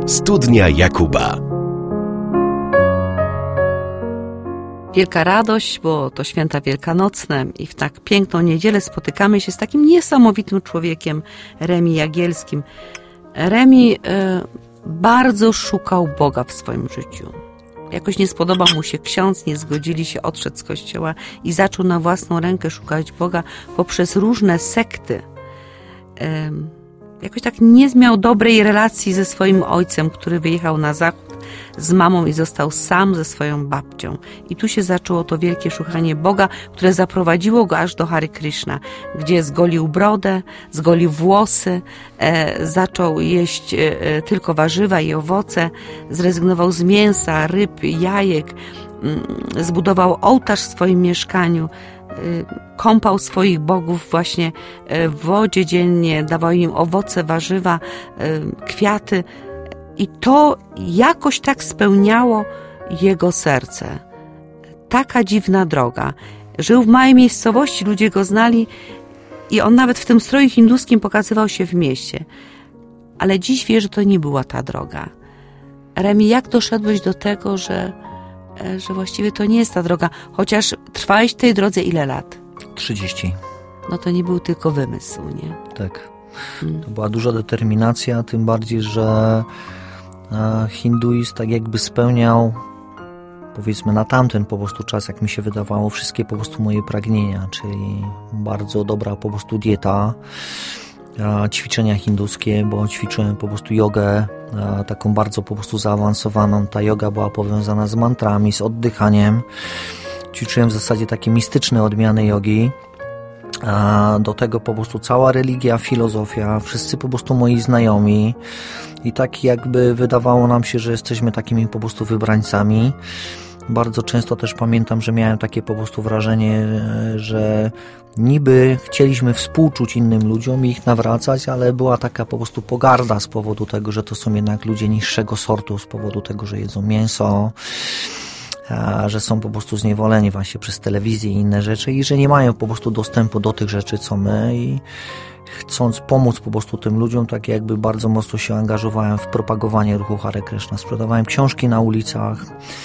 Studnia Jakuba. Wielka radość, bo to święta wielkanocne i w tak piękną niedzielę spotykamy się z takim niesamowitym człowiekiem, Remi Jagielskim. Remi bardzo szukał Boga w swoim życiu. Jakoś nie spodobał mu się ksiądz, nie zgodzili się, odszedł z kościoła i zaczął na własną rękę szukać Boga poprzez różne sekty. Jakoś tak nie miał dobrej relacji ze swoim ojcem, który wyjechał na zachód z mamą i został sam ze swoją babcią. I tu się zaczęło to wielkie szukanie Boga, które zaprowadziło go aż do Hare Krishna, gdzie zgolił brodę, zgolił włosy, zaczął jeść tylko warzywa i owoce, zrezygnował z mięsa, ryb, jajek, zbudował ołtarz w swoim mieszkaniu, kąpał swoich bogów właśnie w wodzie dziennie, dawał im owoce, warzywa, kwiaty i to jakoś tak spełniało jego serce. Taka dziwna droga. Żył w małej miejscowości, ludzie go znali i on nawet w tym stroju hinduskim pokazywał się w mieście. Ale dziś wie, że to nie była ta droga. Remi, jak doszedłeś do tego, że właściwie to nie jest ta droga, chociaż trwałeś w tej drodze ile lat? 30. No to nie był tylko wymysł, nie? Tak. To była duża determinacja, tym bardziej, że hinduizm tak jakby spełniał, powiedzmy na tamten po prostu czas, jak mi się wydawało, wszystkie po prostu moje pragnienia, czyli bardzo dobra po prostu dieta, ćwiczenia hinduskie, bo ćwiczyłem po prostu jogę, taką bardzo po prostu zaawansowaną. Ta joga była powiązana z mantrami, z oddychaniem. Ćwiczyłem w zasadzie takie mistyczne odmiany jogi. Do tego po prostu cała religia, filozofia, wszyscy po prostu moi znajomi i tak jakby wydawało nam się, że jesteśmy takimi po prostu wybrańcami. Bardzo często też pamiętam, że miałem takie po prostu wrażenie, że niby chcieliśmy współczuć innym ludziom i ich nawracać, ale była taka po prostu pogarda z powodu tego, że to są jednak ludzie niższego sortu, z powodu tego, że jedzą mięso, że są po prostu zniewoleni właśnie przez telewizję i inne rzeczy i że nie mają po prostu dostępu do tych rzeczy, co my, i chcąc pomóc po prostu tym ludziom, tak jakby bardzo mocno się angażowałem w propagowanie ruchu Hare Krishna. Sprzedawałem książki na ulicach,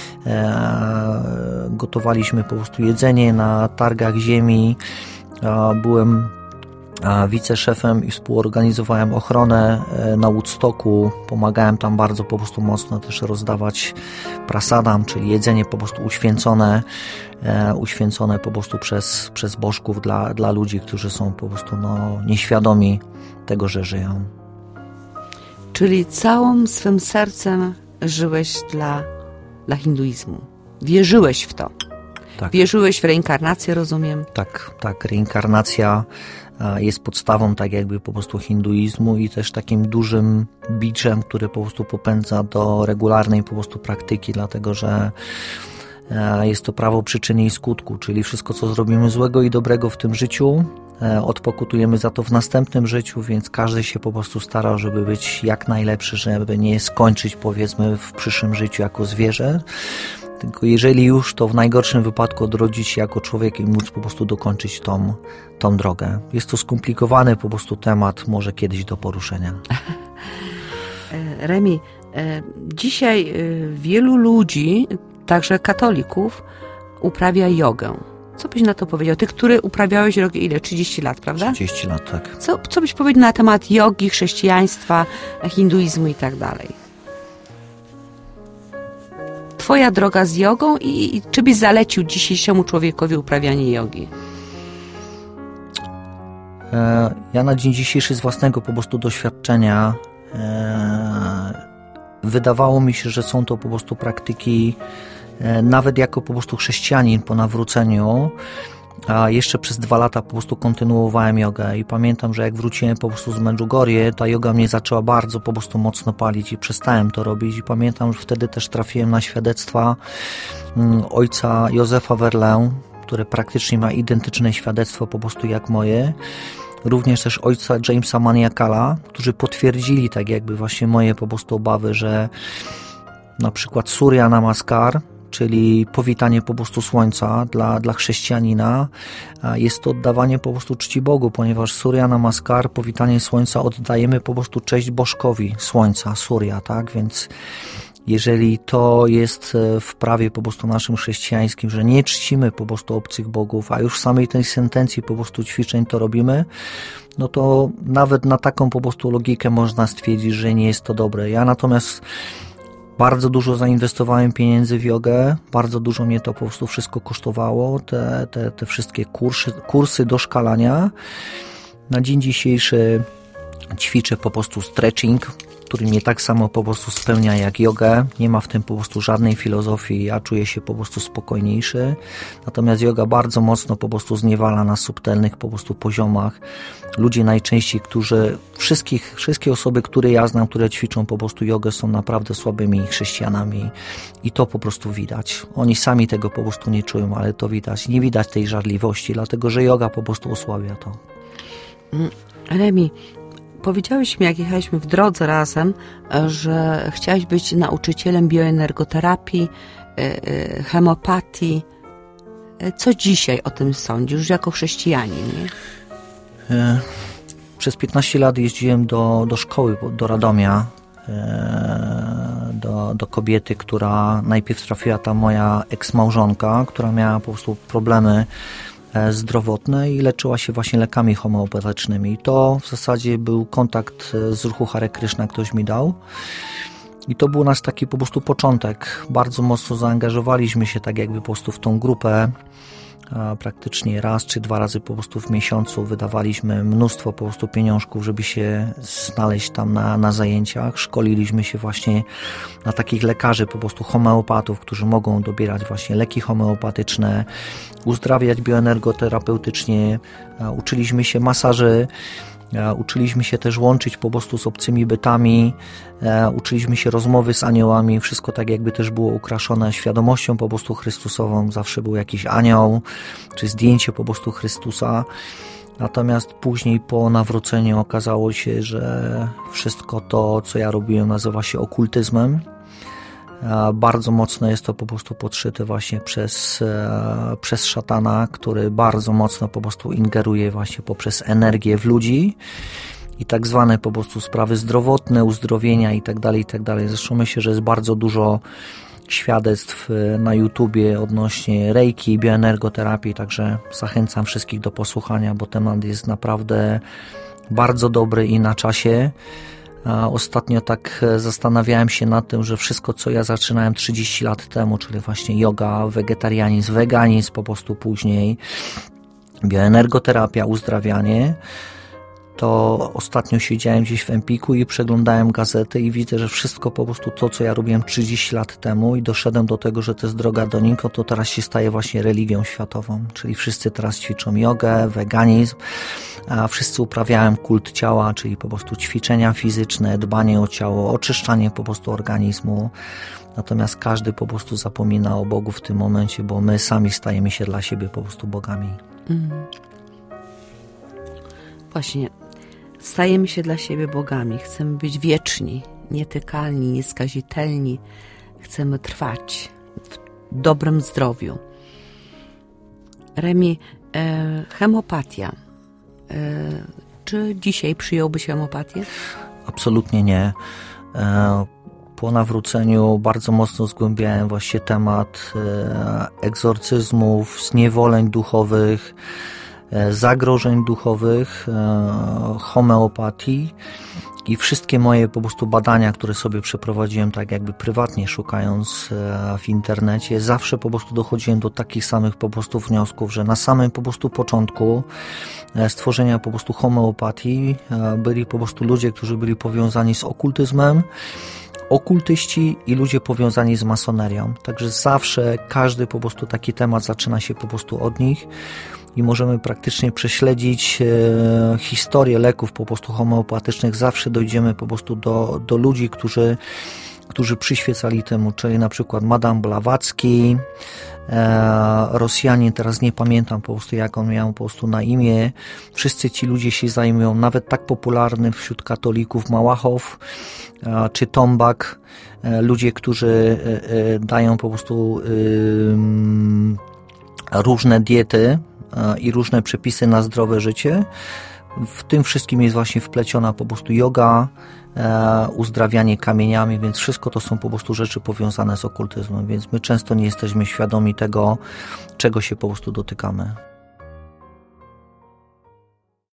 gotowaliśmy po prostu jedzenie na targach ziemi, byłem wiceszefem i współorganizowałem ochronę na Woodstocku, pomagałem tam bardzo po prostu mocno też rozdawać prasadam, czyli jedzenie po prostu uświęcone po prostu przez bożków dla ludzi, którzy są po prostu nieświadomi tego, że żyją. Czyli całym swym sercem żyłeś dla hinduizmu. Wierzyłeś w to. Tak. Wierzyłeś w reinkarnację, rozumiem? Tak. Reinkarnacja jest podstawą tak jakby po prostu hinduizmu i też takim dużym biczem, który po prostu popędza do regularnej po prostu praktyki, dlatego że jest to prawo przyczyny i skutku, czyli wszystko, co zrobimy złego i dobrego w tym życiu, odpokutujemy za to w następnym życiu, więc każdy się po prostu stara, żeby być jak najlepszy, żeby nie skończyć powiedzmy w przyszłym życiu jako zwierzę, tylko jeżeli już, to w najgorszym wypadku odrodzić się jako człowiek i móc po prostu dokończyć tą drogę. Jest to skomplikowany po prostu temat, może kiedyś do poruszenia. Remi, dzisiaj wielu ludzi, także katolików, uprawia jogę. Co byś na to powiedział? Ty, który uprawiałeś jogę ile? 30 lat, prawda? 30 lat, tak. Co byś powiedział na temat jogi, chrześcijaństwa, hinduizmu i tak dalej? Twoja droga z jogą i czy byś zalecił dzisiejszemu człowiekowi uprawianie jogi? Ja na dzień dzisiejszy z własnego po prostu doświadczenia wydawało mi się, że są to po prostu praktyki, nawet jako po prostu chrześcijanin po nawróceniu, a jeszcze przez 2 lata po prostu kontynuowałem jogę i pamiętam, że jak wróciłem po prostu z Medjugorje, ta joga mnie zaczęła bardzo po prostu mocno palić i przestałem to robić i pamiętam, że wtedy też trafiłem na świadectwa ojca Józefa Verlę, które praktycznie ma identyczne świadectwo po prostu jak moje, również też ojca Jamesa Maniakala, którzy potwierdzili tak jakby właśnie moje po prostu obawy, że na przykład Surya Namaskar, czyli powitanie po prostu słońca dla chrześcijanina. Jest to oddawanie po prostu czci Bogu, ponieważ Surya Namaskar, powitanie słońca, oddajemy po prostu cześć bożkowi słońca, Surya, tak? Więc jeżeli to jest w prawie po prostu naszym chrześcijańskim, że nie czcimy po prostu obcych bogów, a już w samej tej sentencji po prostu ćwiczeń to robimy, no to nawet na taką po prostu logikę można stwierdzić, że nie jest to dobre. Ja natomiast bardzo dużo zainwestowałem pieniędzy w jogę, bardzo dużo mnie to po prostu wszystko kosztowało, te wszystkie kursy doszkalania. Na dzień dzisiejszy ćwiczę po prostu stretching, który mnie tak samo po prostu spełnia jak jogę. Nie ma w tym po prostu żadnej filozofii, ja czuję się po prostu spokojniejszy. Natomiast joga bardzo mocno po prostu zniewala na subtelnych po prostu poziomach. Ludzie najczęściej, wszystkie osoby, które ja znam, które ćwiczą po prostu jogę, są naprawdę słabymi chrześcijanami i to po prostu widać. Oni sami tego po prostu nie czują, ale to widać. Nie widać tej żarliwości, dlatego że joga po prostu osłabia to. Remi, powiedziałeś mi, jak jechaliśmy w drodze razem, że chciałeś być nauczycielem bioenergoterapii, hemopatii. Co dzisiaj o tym sądzisz, już jako chrześcijanin, nie? Przez 15 lat jeździłem do szkoły, do Radomia, do kobiety, która najpierw trafiła tam moja eks-małżonka, która miała po prostu problemy zdrowotne i leczyła się właśnie lekami homeopatycznymi. I to w zasadzie był kontakt z ruchu Hare Krishna, ktoś mi dał. I to był nasz taki po prostu początek. Bardzo mocno zaangażowaliśmy się tak jakby po prostu w tą grupę. Praktycznie raz czy dwa razy po prostu w miesiącu wydawaliśmy mnóstwo po prostu pieniążków, żeby się znaleźć tam na zajęciach. Szkoliliśmy się właśnie na takich lekarzy, po prostu homeopatów, którzy mogą dobierać właśnie leki homeopatyczne, uzdrawiać bioenergoterapeutycznie. Uczyliśmy się masaży, uczyliśmy się też łączyć po prostu z obcymi bytami, uczyliśmy się rozmowy z aniołami, wszystko tak jakby też było ukraszone świadomością po prostu Chrystusową, zawsze był jakiś anioł, czy zdjęcie po prostu Chrystusa. Natomiast później po nawróceniu okazało się, że wszystko to, co ja robiłem, nazywa się okultyzmem. Bardzo mocno jest to po prostu podszyte właśnie przez szatana, który bardzo mocno po prostu ingeruje właśnie poprzez energię w ludzi i tak zwane po prostu sprawy zdrowotne, uzdrowienia i tak dalej, i tak dalej. Zresztą myślę, że jest bardzo dużo świadectw na YouTubie odnośnie reiki, bioenergoterapii, także zachęcam wszystkich do posłuchania, bo temat jest naprawdę bardzo dobry i na czasie. Ostatnio tak zastanawiałem się nad tym, że wszystko, co ja zaczynałem 30 lat temu, czyli właśnie joga, wegetarianizm, weganizm po prostu później, bioenergoterapia, uzdrawianie, to ostatnio siedziałem gdzieś w Empiku i przeglądałem gazety i widzę, że wszystko po prostu to, co ja robiłem 30 lat temu i doszedłem do tego, że to jest droga do nikąd, to teraz się staje właśnie religią światową, czyli wszyscy teraz ćwiczą jogę, weganizm, a wszyscy uprawiają kult ciała, czyli po prostu ćwiczenia fizyczne, dbanie o ciało, oczyszczanie po prostu organizmu. Natomiast każdy po prostu zapomina o Bogu w tym momencie, bo my sami stajemy się dla siebie po prostu bogami. Właśnie, stajemy się dla siebie bogami. Chcemy być wieczni, nietykalni, nieskazitelni. Chcemy trwać w dobrym zdrowiu. Remi, hemopatia. Czy dzisiaj przyjąłbyś hemopatię? Absolutnie nie. Po nawróceniu bardzo mocno zgłębiałem właśnie temat egzorcyzmów, zniewoleń duchowych, zagrożeń duchowych, homeopatii i wszystkie moje po prostu badania, które sobie przeprowadziłem tak jakby prywatnie, szukając w internecie, zawsze po prostu dochodziłem do takich samych po prostu wniosków, że na samym po prostu początku stworzenia po prostu homeopatii byli po prostu ludzie, którzy byli powiązani z okultyzmem, okultyści i ludzie powiązani z masonerią. Także zawsze każdy po prostu taki temat zaczyna się po prostu od nich i możemy praktycznie prześledzić historię leków po prostu homeopatycznych. Zawsze dojdziemy po prostu do ludzi, którzy którzy przyświecali temu, czyli na przykład Madame Blavatsky, Rosjanin, teraz nie pamiętam po prostu jak on miał po prostu na imię. Wszyscy ci ludzie się zajmują, nawet tak popularny wśród katolików Małachow czy Tombak, ludzie, którzy dają po prostu różne diety i różne przepisy na zdrowe życie. W tym wszystkim jest właśnie wpleciona po prostu joga, uzdrawianie kamieniami, więc wszystko to są po prostu rzeczy powiązane z okultyzmem, więc my często nie jesteśmy świadomi tego, czego się po prostu dotykamy.